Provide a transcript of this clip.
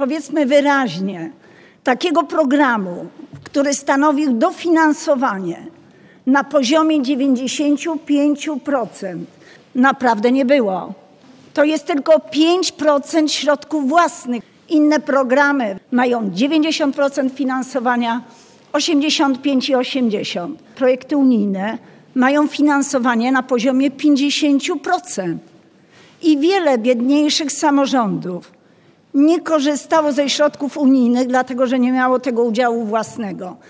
powiedzmy wyraźnie, takiego programu, który stanowił dofinansowanie na poziomie 95%, naprawdę nie było. To jest tylko 5% środków własnych. Inne programy mają 90% finansowania, 85 i 80. Projekty unijne mają finansowanie na poziomie 50%. I wiele biedniejszych samorządów nie korzystało ze środków unijnych, dlatego że nie miało tego udziału własnego.